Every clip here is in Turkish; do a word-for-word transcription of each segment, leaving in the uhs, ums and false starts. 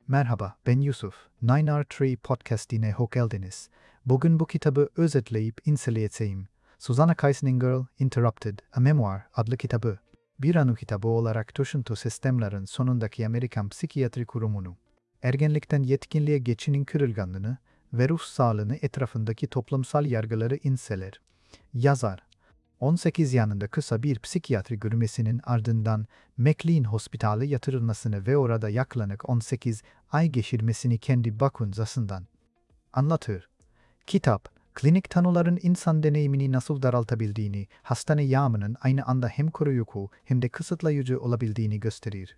Merhaba, ben Yusuf. nine R üç Podcast'ine hoş geldiniz. Bugün bu kitabı özetleyip inceleyeceğim. Susanna Kaisninger Interrupted, A Memoir adlı kitabı. Bir anı kitabı olarak toşuntu sistemlerin sonundaki Amerikan Psikiyatri Kurumu'nu, ergenlikten yetkinliğe geçinin kırılganlığını ve ruh sağlığını etrafındaki toplumsal yargıları inceler. Yazar, on sekiz yanında kısa bir psikiyatri görmesinin ardından McLean Hospital'e yatırılmasını ve orada yaklaşık on sekiz ay geçirmesini kendi bakıncasından anlatır. Kitap, klinik tanıların insan deneyimini nasıl daraltabildiğini, hastane yağımının aynı anda hem koruyucu hem de kısıtlayıcı olabildiğini gösterir.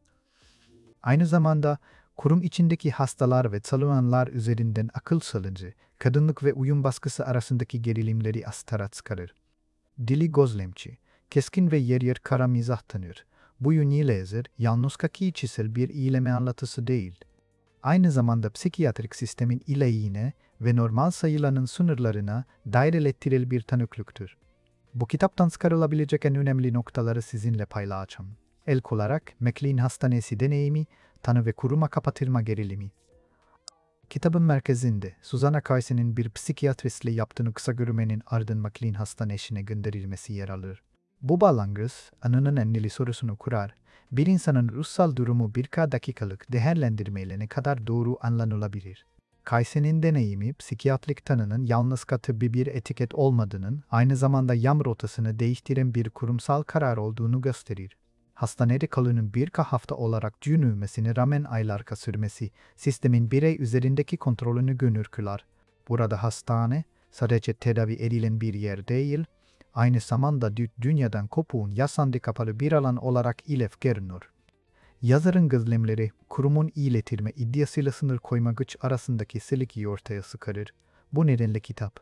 Aynı zamanda, kurum içindeki hastalar ve çalışanlar üzerinden akıl sağlığı, kadınlık ve uyum baskısı arasındaki gerilimleri astara çıkarır. Dili gözlemci, keskin ve yer yer kara mizah tanır. Bu yönüyle ezer, yalnızca kişisel bir iyileme anlatısı değil. Aynı zamanda psikiyatrik sistemin ileğine ve normal sayılanın sınırlarına dairelettiril bir tanıklıktır. Bu kitaptan çıkarılabilecek en önemli noktaları sizinle paylaşacağım. İlk olarak McLean Hastanesi deneyimi, tanı ve kuruma kapatılma gerilimi. Kitabın merkezinde Susanna Kaisner'in bir psikiyatristle yaptığını kısa görmenin ardından McLean Hastanesi'ne gönderilmesi yer alır. Bu bağlangıç, anının enli sorusunu kurar, bir insanın ruhsal durumu birkaç dakikalık değerlendirmeyle ne kadar doğru anlanılabilir. Kaisner'in deneyimi, psikiyatrik tanının yalnızca tıbbi bir etiket olmadığının, aynı zamanda yam rotasını değiştiren bir kurumsal karar olduğunu gösterir. Hastanede kalının birkaç hafta olarak düşünülmesine rağmen aylarca sürmesi, sistemin birey üzerindeki kontrolünü gönül kılar. Burada hastane, sadece tedavi edilen bir yer değil, aynı zamanda dünyadan kopuğun yasanda kapalı bir alan olarak ilef görünür. Yazarın gözlemleri, kurumun iyiletilme iddiasıyla sınır koyma güç arasındaki silikeyi ortaya çıkarır. Bu nedenle kitap,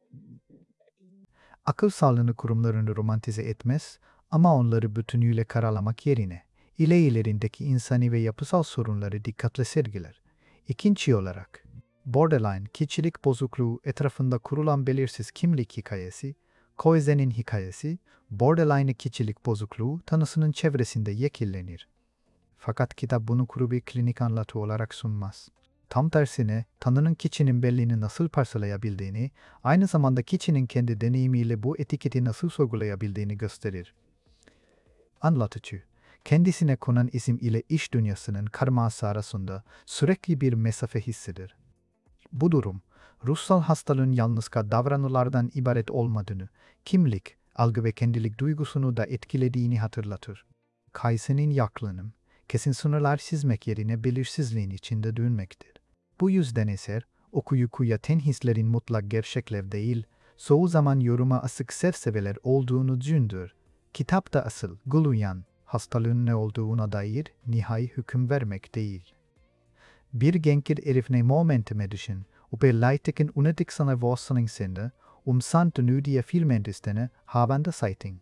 akıl sağlığını kurumlarını romantize etmez, ama onları bütünüyle karalamak yerine, ileylerindeki insani ve yapısal sorunları dikkatle sergiler. İkinci olarak, borderline kişilik bozukluğu etrafında kurulan belirsiz kimlik hikayesi, Koizen'in hikayesi, borderline kişilik bozukluğu tanısının çevresinde yekillenir. Fakat kitap bunu kuru bir klinik anlatı olarak sunmaz. Tam tersine, tanının kişinin belliğini nasıl parselayabildiğini, aynı zamanda kişinin kendi deneyimiyle bu etiketi nasıl sorgulayabildiğini gösterir. Anlatıcı, kendisine konan isim ile iş dünyasının karması arasında sürekli bir mesafe hisseder. Bu durum, ruhsal hastalığın yalnızca davranışlardan ibaret olmadığını, kimlik, algı ve kendilik duygusunu da etkilediğini hatırlatır. Kaisner'in yaklaşım, kesin sınırlar çizmek yerine belirsizliğin içinde dönmektir. Bu yüzden eser, okuyucuya ten hislerin mutlak gerçekler değil, çoğu zaman yoruma asık serseveler olduğunu düşündür. Kitapta asıl guluyan, hastalığın ne olduğuna dair nihai hüküm vermek değil. Bir genkir erifne momentime düşün, uberleitekin unetik sana våsningsinde, um sant nödiye filmentistene havanda sighting.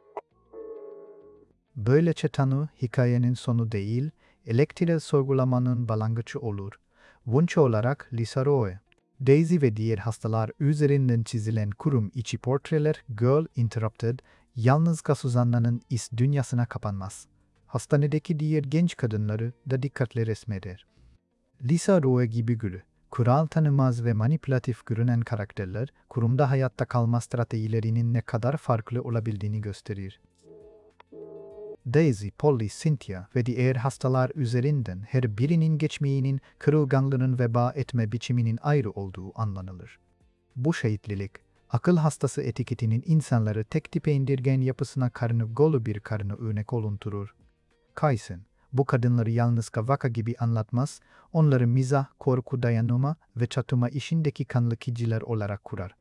Böylece tanı, hikayenin sonu değil, elektrel sorgulamanın başlangıcı olur. Bunç olarak Lisa Rowe, Daisy ve diğer hastalar üzerinden çizilen kurum içi portreler Girl Interrupted, yalnızca Susanna'nın iş dünyasına kapanmaz. Hastanedeki diğer genç kadınları da dikkatle resmeder. Lisa Rowe gibi gülü, kural tanımaz ve manipülatif görünen karakterler, kurumda hayatta kalma stratejilerinin ne kadar farklı olabildiğini gösterir. Daisy, Polly, Cynthia ve diğer hastalar üzerinden her birinin geçmeğinin, kırılganlığının veba etme biçiminin ayrı olduğu anlanılır. Bu şehitlilik, akıl hastası etiketinin insanları tek tipe indirgen yapısına karnı golu bir karnı örnek olunturur. Kaisner, bu kadınları yalnızca vaka gibi anlatmaz, onları mizah, korku dayanıma ve çatışma işindeki kanlı kişiler olarak kurar.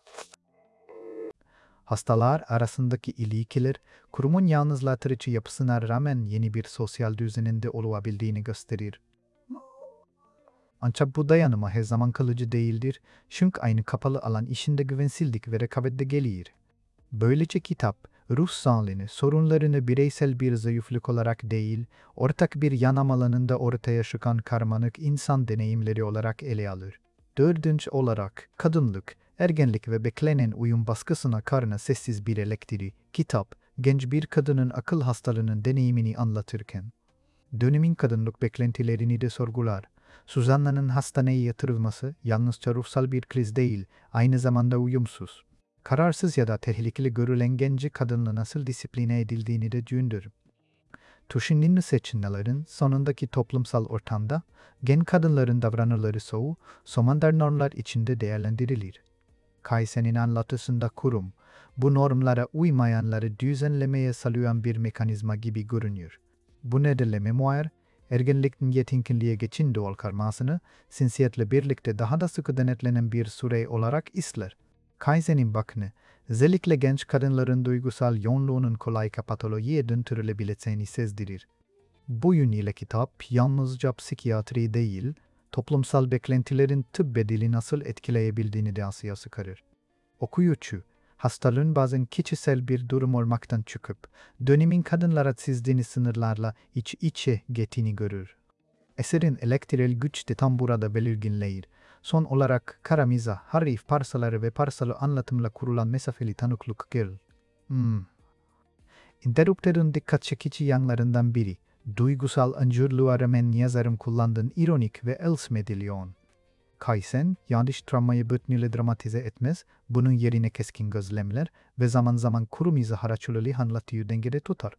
Hastalar arasındaki ilişkiler, kurumun yalnızlatıcı yapısına rağmen yeni bir sosyal düzeninde olabildiğini gösterir. Ancak bu dayanıma her zaman kalıcı değildir, çünkü aynı kapalı alan işinde güvensizlik ve rekabette gelir. Böylece kitap, ruh sağlığını, sorunlarını bireysel bir zayıflık olarak değil, ortak bir yanam alanında ortaya çıkan karmaşık insan deneyimleri olarak ele alır. Dördüncü olarak, kadınlık, ergenlik ve beklenen uyum baskısına karşı sessiz bir elektri, kitap, genç bir kadının akıl hastalığının deneyimini anlatırken, Dönemin kadınlık beklentilerini de sorgular. Susanna'nın hastaneye yatırılması yalnızca ruhsal bir kriz değil, aynı zamanda uyumsuz, kararsız ya da tehlikeli görülen genci kadınla nasıl disipline edildiğini de düşündür. Düşündüğünü seçimlerin sonundaki toplumsal ortamda gen kadınların davranışları soğuk, somandar normlar içinde değerlendirilir. Kaysen'in anlatısında kurum, bu normlara uymayanları düzenlemeye sağlayan bir mekanizma gibi görünüyor. Bu nedenle memuar, ergenlikten yetişkinliğe geçin doğal karmasını, sinsiyetle birlikte daha da sıkı denetlenen bir süre olarak izler. Kaysen'in bakını, özellikle genç kadınların duygusal yoğunluğunun kolayca patolojiye döndürülebileceğini sezdirir. Bu yönüyle kitap yalnızca psikiyatri değil, toplumsal beklentilerin tıp bedeli nasıl etkileyebildiğini de asıya çıkarır. Okuyucu, hastalığın bazen kişisel bir durum olmaktan çıkıp, dönemin kadınlara çizdiğini sınırlarla iç içe geçtiğini görür. Eserin elektrel güç de tam burada belirginleyir. Son olarak kara mizah, harif parçaları ve parçalı anlatımla kurulan mesafeli tanıklık gel. Hmm. Interrupter'ın dikkat çekici yanlarından biri, duygusal öncülüğe rağmen yazarın kullandığın ironik ve els medalyon. Kaysen, yanlış travmayı bütünüyle dramatize etmez, bunun yerine keskin gözlemler ve zaman zaman kuru mizah haraçlılığı anlatıyı dengede tutar.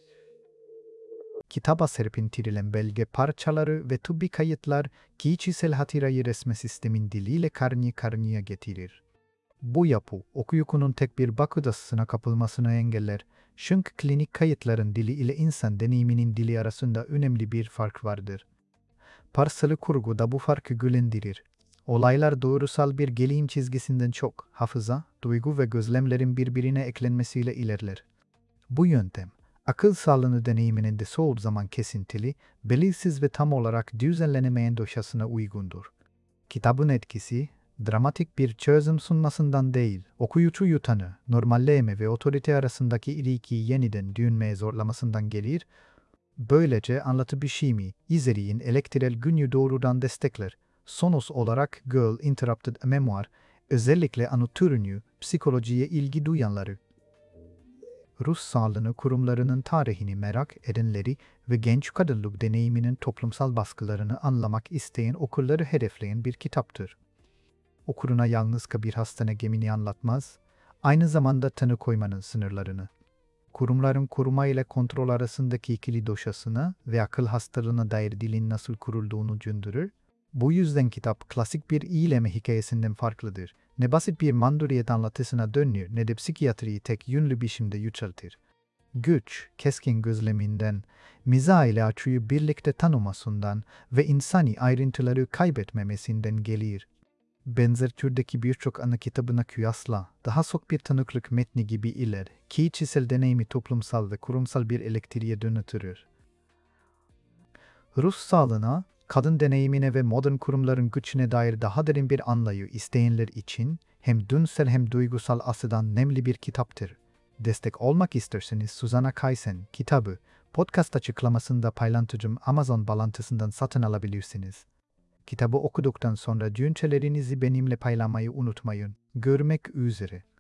Kitaba serpintirilen belge parçaları ve tıbbi kayıtlar kişisel hatırayı resme sistemin diliyle karşı karşıya getirir. Bu yapı, okuyucunun tek bir bakıcısına kapılmasını engeller, çünkü klinik kayıtların dili ile insan deneyiminin dili arasında önemli bir fark vardır. Parçalı kurgu da bu farkı güçlendirir. Olaylar doğrusal bir gelişim çizgisinden çok, hafıza, duygu ve gözlemlerin birbirine eklenmesiyle ilerler. Bu yöntem, akıl sağlığını deneyiminin de çoğu zaman kesintili, belirsiz ve tam olarak düzenlenemeyen dosyasına uygundur. Kitabın etkisi, dramatik bir çözüm sunmasından değil, okuyucu yutanı, normalleme ve otorite arasındaki ilişkiyi yeniden düşünmeye zorlamasından gelir, böylece anlatı biçimi, izleriğin elektrel günü doğrudan destekler. Sonuç olarak Girl Interrupted a Memoir, özellikle anlatırını, psikolojiye ilgi duyanları, Rus sağlığı kurumlarının tarihini merak edenleri ve genç kadınlık deneyiminin toplumsal baskılarını anlamak isteyen okurları hedefleyen bir kitaptır. Okuruna yalnızca bir hastane gemini anlatmaz, aynı zamanda tanı koymanın sınırlarını, kurumların koruma ile kontrol arasındaki ikili dosyasını ve akıl hastalığına dair dilin nasıl kurulduğunu düşündürür. Bu yüzden kitap klasik bir iyileme hikayesinden farklıdır. Ne basit bir manduriyet anlatısına dönüyor ne de psikiyatriyi tek yönlü biçimde yüceltir. Güç, keskin gözleminden, mizah ile açıyı birlikte tanımasından ve insani ayrıntıları kaybetmemesinden gelir. Benzer türdeki birçok ana kitabına kıyasla daha sok bir tanıklık metni gibi iler, kişisel deneyimi toplumsal ve kurumsal bir elektriğe dönütürür. Rus sağlığına, kadın deneyimine ve modern kurumların gücüne dair daha derin bir anlayı isteyenler için hem dünsel hem duygusal açıdan nemli bir kitaptır. Destek olmak isterseniz Susanna Kaysen kitabı podcast açıklamasında paylaşacağım Amazon bağlantısından satın alabilirsiniz. Kitabı okuduktan sonra düşüncelerinizi benimle paylaşmayı unutmayın. Görmek üzere.